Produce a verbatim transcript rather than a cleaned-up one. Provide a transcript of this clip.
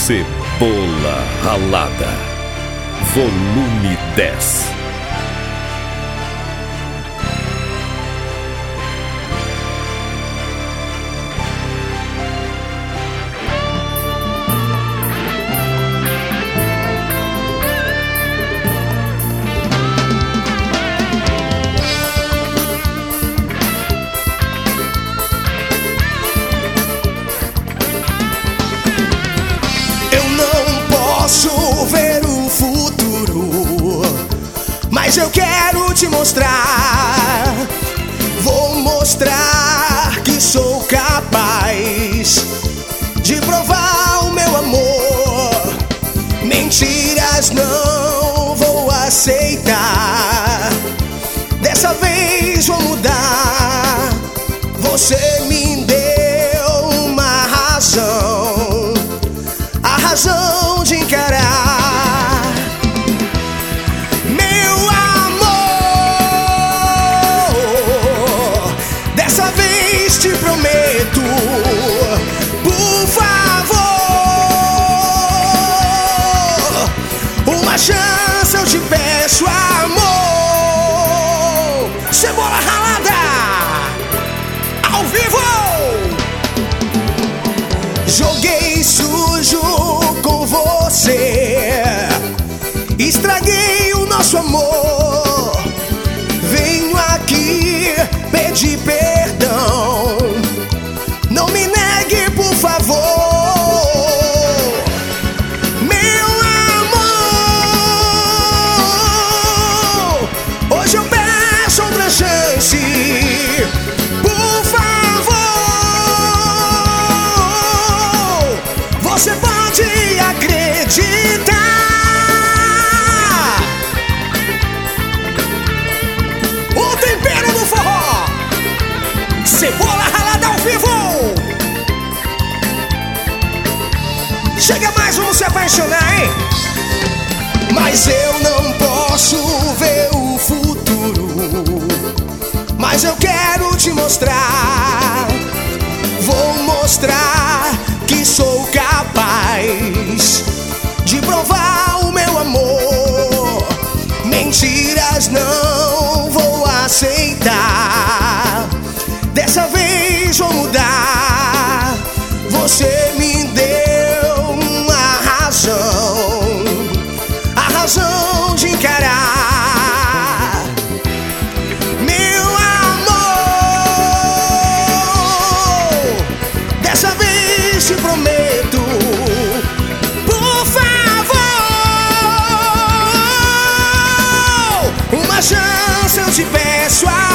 Cebola Ralada, volume dez. Posso ver o futuro, mas eu quero te mostrar. Vou mostrar que sou capaz de provar o meu amor. Mentiras não vou aceitar. Dessa vez vou mudar. Você me deu uma razão, a razão de encarar meu amor. Dessa vez te prometo, por favor, uma chance eu te peço, amor. Cebola Ralada, ao vivo. Joguei sujo com você, estraguei o nosso amor. Venho aqui pedir perdão, não me negue, por favor. Meu amor, hoje eu peço outra chance, por favor. Você pode acreditar. O tempero do forró, Cebola Ralada ao vivo. Chega mais, vamos se apaixonar, hein? Mas eu não posso ver o futuro, mas eu quero te mostrar. Vou mostrar que sou capaz de provar o meu amor. Mentiras não vou aceitar. Dessa vez vou mudar. Você me deu uma razão, a razão de encarar meu amor. Dessa vez te prometo, por favor, uma chance eu te peço,